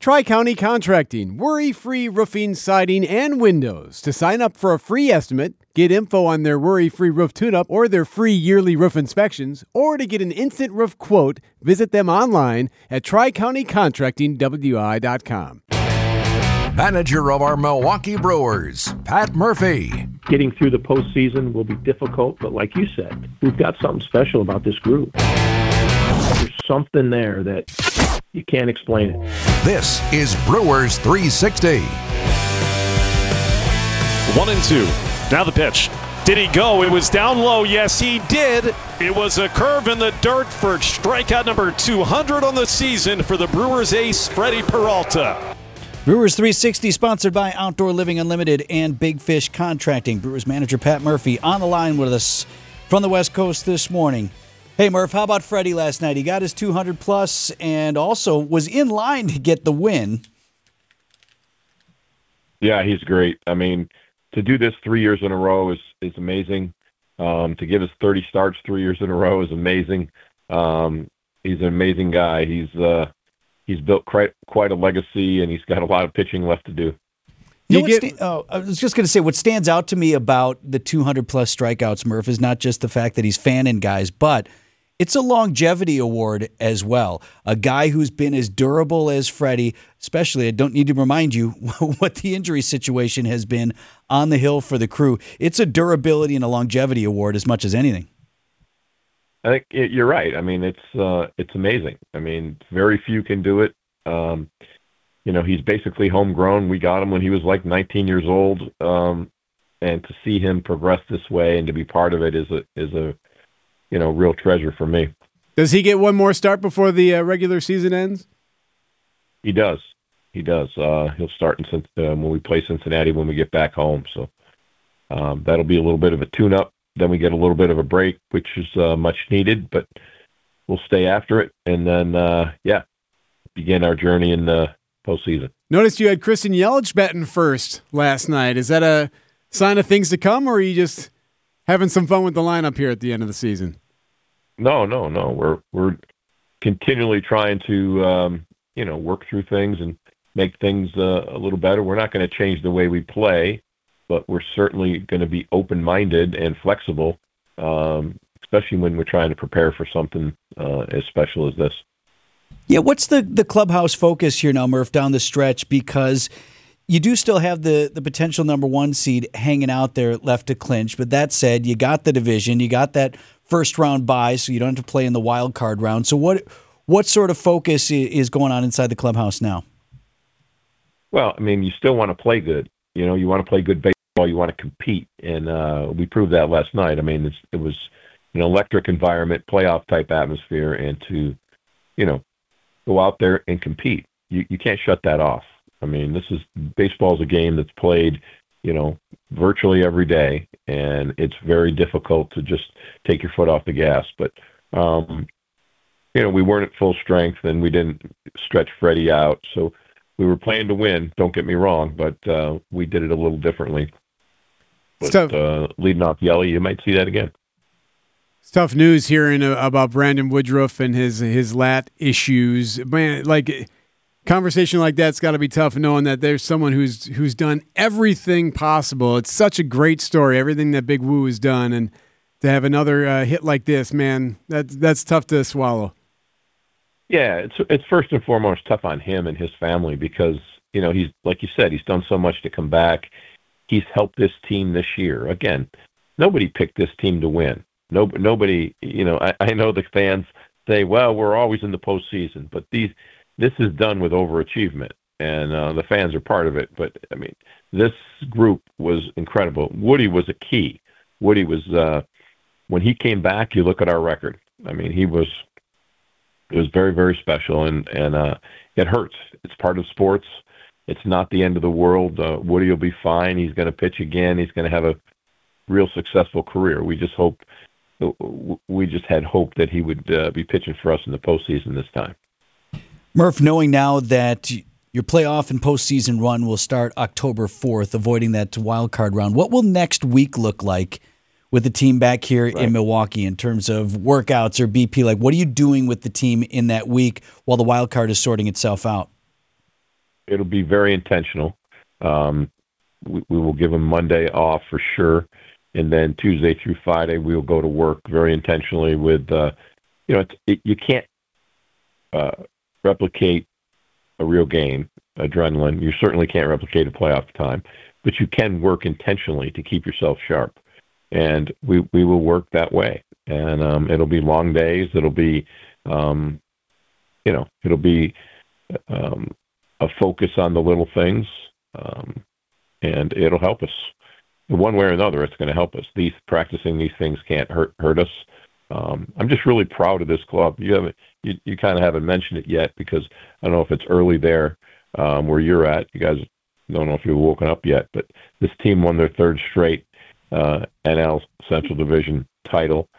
Tri-County Contracting, worry-free roofing, siding, and windows. To sign up for a free estimate, get info on their worry-free roof tune-up or their free yearly roof inspections, or to get an instant roof quote, visit them online at tricountycontractingwi.com. Manager of our Milwaukee Brewers, Pat Murphy. Getting through the postseason will be difficult, but like you said, we've got something special about this group. There's something there that you can't explain it. This is Brewers 360. 1-2. Now the pitch. Did he go? It was down low. Yes, he did. It was a curve in the dirt for strikeout number 200 on the season for the Brewers ace, Freddie Peralta. Brewers 360 sponsored by Outdoor Living Unlimited and Big Fish Contracting. Brewers manager Pat Murphy on the line with us from the West Coast this morning. Hey, Murph, how about Freddie last night? He got his 200-plus and also was in line to get the win. Yeah, he's great. I mean, to do this 3 years in a row is amazing. To give us 30 starts 3 years in a row is amazing. He's an amazing guy. He's built quite a legacy, and he's got a lot of pitching left to do. I was just going to say, what stands out to me about the 200-plus strikeouts, Murph, is not just the fact that he's fanning guys, but it's a longevity award as well. A guy who's been as durable as Freddie, especially, I don't need to remind you what the injury situation has been on the hill for the Crew. It's a durability and a longevity award as much as anything. I think you're right. I mean, it's amazing. I mean, very few can do it. He's basically homegrown. We got him when he was like 19 years old, and to see him progress this way and to be part of it is a real treasure for me. Does he get one more start before the regular season ends? He does. He'll start when we play Cincinnati when we get back home. So that'll be a little bit of a tune-up. Then we get a little bit of a break, which is much needed, but we'll stay after it. And then, begin our journey in the postseason. Noticed you had Christian Yelich batting first last night. Is that a sign of things to come, or are you just having some fun with the lineup here at the end of the season? No. We're continually trying to, work through things and make things a little better. We're not going to change the way we play, but we're certainly going to be open-minded and flexible, especially when we're trying to prepare for something as special as this. Yeah, what's the clubhouse focus here now, Murph, down the stretch? Because you do still have the potential number one seed hanging out there left to clinch. But that said, you got the division, you got that first-round bye, so you don't have to play in the wild card round. So what sort of focus is going on inside the clubhouse now? Well, I mean, you still want to play good. You want to play good baseball. You want to compete, and we proved that last night. I mean, it was an electric environment, playoff-type atmosphere, and to, go out there and compete. You can't shut that off. I mean, baseball's a game that's played, virtually every day, and it's very difficult to just take your foot off the gas. But, we weren't at full strength, and we didn't stretch Freddie out. So we were playing to win, don't get me wrong, but we did it a little differently. But leading off Yelly, you might see that again. It's tough news hearing about Brandon Woodruff and his lat issues. Man, like conversation like that's got to be tough, knowing that there's someone who's done everything possible. It's such a great story, everything that Big Woo has done, and to have another hit like this, man, that's tough to swallow. Yeah, it's first and foremost tough on him and his family because he's, like you said, he's done so much to come back. He's helped this team this year. Again, nobody picked this team to win. Nobody, I know the fans say, well, we're always in the postseason, but this is done with overachievement, and the fans are part of it. But, I mean, this group was incredible. Woody was a key. Woody was, when he came back, you look at our record. I mean, it was very, very special, and it hurts. It's part of sports. It's not the end of the world. Woody will be fine. He's going to pitch again. He's going to have a real successful career. We just had hope that he would be pitching for us in the postseason this time. Murph, knowing now that your playoff and postseason run will start October 4th, avoiding that wild card round, what will next week look like with the team back here in Milwaukee in terms of workouts or BP? Like, what are you doing with the team in that week while the wild card is sorting itself out? it'll be very intentional. We will give them Monday off for sure, and then Tuesday through Friday we'll go to work very intentionally with. You can't replicate a real game, adrenaline. You certainly can't replicate a playoff time, but you can work intentionally to keep yourself sharp, and we will work that way. And it'll be long days. It'll be, it'll be a focus on the little things, and it'll help us. One way or another, it's going to help us. Practicing these things can't hurt us. I'm just really proud of this club. You kind of haven't mentioned it yet because I don't know if it's early there where you're at. You guys don't know if you've woken up yet, but this team won their third straight NL Central Division title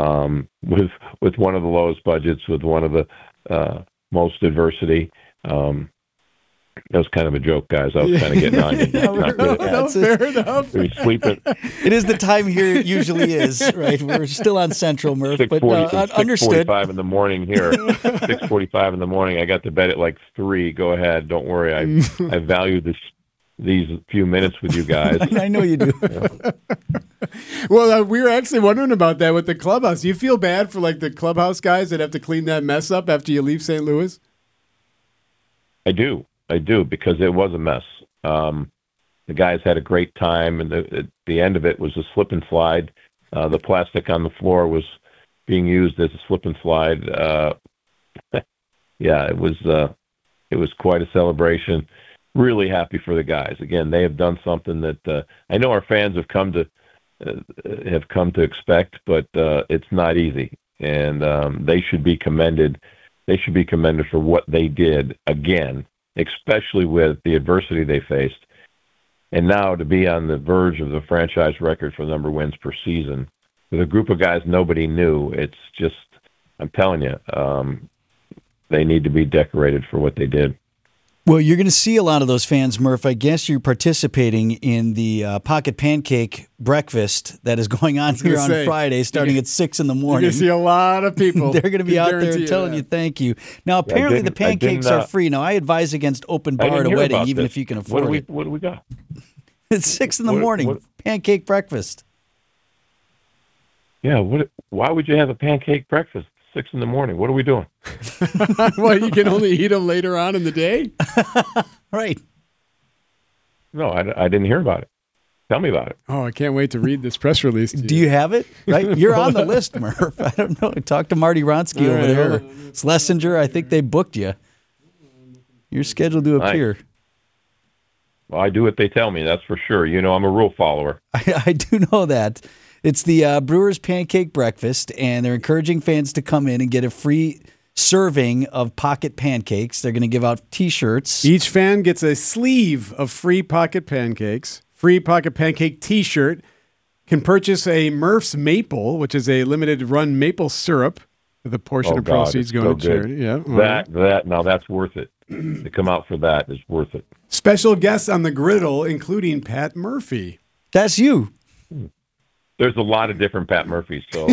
with one of the lowest budgets, with one of the most adversity. That was kind of a joke, guys. I was kind of getting on you. No, fair enough. We're sleeping. It is the time here it usually is, right? We're still on Central, Murph, but understood. 6:45 in the morning here. 6:45 in the morning. I got to bed at like 3. Go ahead. Don't worry. I value these few minutes with you guys. I know you do. Well, we were actually wondering about that with the clubhouse. Do you feel bad for like the clubhouse guys that have to clean that mess up after you leave St. Louis? I do, because it was a mess. The guys had a great time, and the end of it was a slip and slide. The plastic on the floor was being used as a slip and slide. Yeah, it was quite a celebration. Really happy for the guys. Again, they have done something that I know our fans have come to expect, but it's not easy, and they should be commended. They should be commended for what they did again, especially with the adversity they faced. And now to be on the verge of the franchise record for number of wins per season with a group of guys nobody knew, it's just, I'm telling you, they need to be decorated for what they did. Well, you're going to see a lot of those fans, Murph. I guess you're participating in the Pocket Pancake breakfast that is going on here on Friday, starting at 6 in the morning. You're going to see a lot of people. They're going to be out there telling you thank you. Now, apparently the pancakes are free. Now, I advise against open bar at a wedding, even if you can afford it. What do we got? It's 6 in the morning, pancake breakfast. Yeah, why would you have a pancake breakfast? 6 in the morning. What are we doing? Well, you can only eat them later on in the day? Right. No, I didn't hear about it. Tell me about it. Oh, I can't wait to read this press release. Do you have it? Right, you're on the list, Murph. I don't know. Talk to Marty Ronsky over there. Schlesinger, I think they booked you. You're scheduled to appear. Well, I do what they tell me, that's for sure. You know, I'm a rule follower. I do know that. It's the Brewers Pancake Breakfast, and they're encouraging fans to come in and get a free serving of Pocket Pancakes. They're going to give out T-shirts. Each fan gets a sleeve of free Pocket Pancakes, free Pocket Pancake T-shirt, can purchase a Murph's Maple, which is a limited run maple syrup, with a portion of proceeds going to charity. Yeah, now that's worth it. To come out for that is worth it. Special guests on the griddle, including Pat Murphy. That's you. There's a lot of different Pat Murphys, so.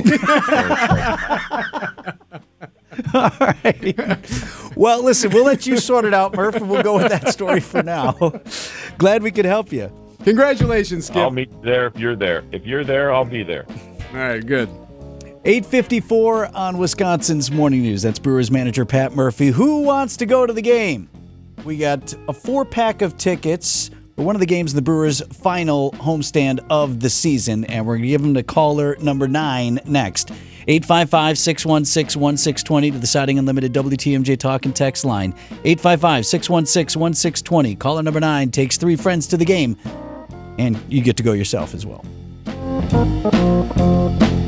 All right. Well, listen, we'll let you sort it out, Murph, and we'll go with that story for now. Glad we could help you. Congratulations, Skip. I'll meet you there if you're there. If you're there, I'll be there. All right, good. 8:54 on Wisconsin's Morning News. That's Brewers manager Pat Murphy. Who wants to go to the game? We got a 4-pack of tickets for one of the games in the Brewers' final homestand of the season, and we're going to give them to caller number 9 next. 855-616-1620 to the Siding Unlimited WTMJ Talk and Text line. 855-616-1620. Caller number 9 takes 3 friends to the game, and you get to go yourself as well.